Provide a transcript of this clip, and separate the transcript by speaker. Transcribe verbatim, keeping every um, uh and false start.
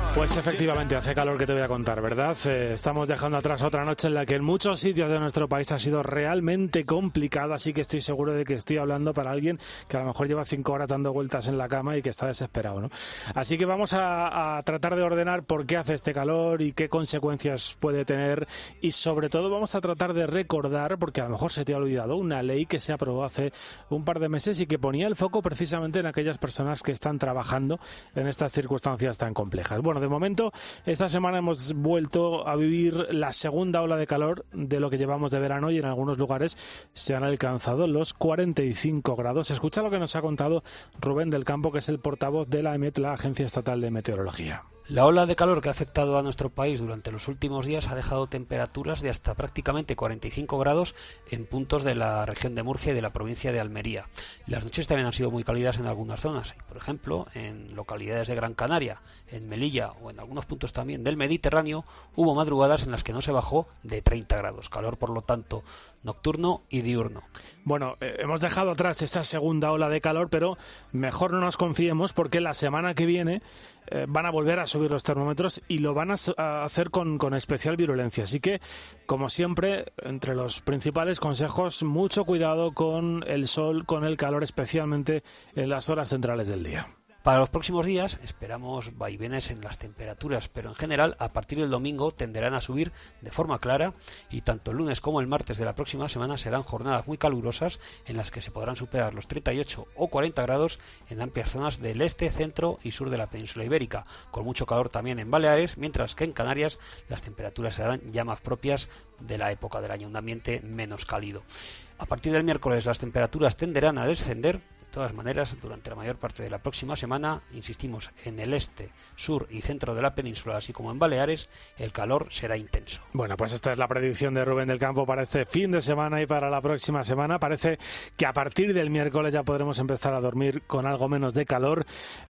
Speaker 1: Pues efectivamente hace calor, que te voy a contar, ¿verdad? Eh, estamos dejando atrás otra noche en la que en muchos sitios de nuestro país ha sido realmente complicado, así que estoy seguro de que estoy hablando para alguien que a lo mejor lleva cinco horas dando vueltas en la cama y que está desesperado, ¿no? Así que vamos a, a tratar de ordenar por qué hace este calor y qué consecuencias puede tener, y sobre todo vamos a tratar de recordar, porque a lo mejor se te ha olvidado, una ley que se aprobó hace un par de meses y que ponía el foco precisamente en aquellas personas que están trabajando en estas circunstancias tan complejas. Bueno, de momento, esta semana hemos vuelto a vivir la segunda ola de calor de lo que llevamos de verano, y en algunos lugares se han alcanzado los cuarenta y cinco grados. Escucha lo que nos ha contado Rubén del Campo, que es el portavoz de la EMET, la Agencia Estatal de Meteorología.
Speaker 2: La ola de calor que ha afectado a nuestro país durante los últimos días ha dejado temperaturas de hasta prácticamente cuarenta y cinco grados en puntos de la región de Murcia y de la provincia de Almería. Las noches también han sido muy cálidas en algunas zonas, por ejemplo, en localidades de Gran Canaria, en Melilla o en algunos puntos también del Mediterráneo, hubo madrugadas en las que no se bajó de treinta grados. Calor, por lo tanto, nocturno y diurno.
Speaker 1: Bueno, eh, hemos dejado atrás esta segunda ola de calor, pero mejor no nos confiemos, porque la semana que viene eh, van a volver a subir los termómetros y lo van a, a hacer con, con especial virulencia. Así que, como siempre, entre los principales consejos, mucho cuidado con el sol, con el calor, especialmente en las horas centrales del día.
Speaker 2: Para los próximos días esperamos vaivenes en las temperaturas, pero en general a partir del domingo tenderán a subir de forma clara, y tanto el lunes como el martes de la próxima semana serán jornadas muy calurosas en las que se podrán superar los treinta y ocho o cuarenta grados en amplias zonas del este, centro y sur de la península ibérica, con mucho calor también en Baleares, mientras que en Canarias las temperaturas serán ya más propias de la época del año, un ambiente menos cálido. A partir del miércoles las temperaturas tenderán a descender. De todas maneras, durante la mayor parte de la próxima semana, insistimos, en el este, sur y centro de la península, así como en Baleares, el calor será intenso.
Speaker 1: Bueno, pues esta es la predicción de Rubén del Campo para este fin de semana y para la próxima semana. Parece que a partir del miércoles ya podremos empezar a dormir con algo menos de calor.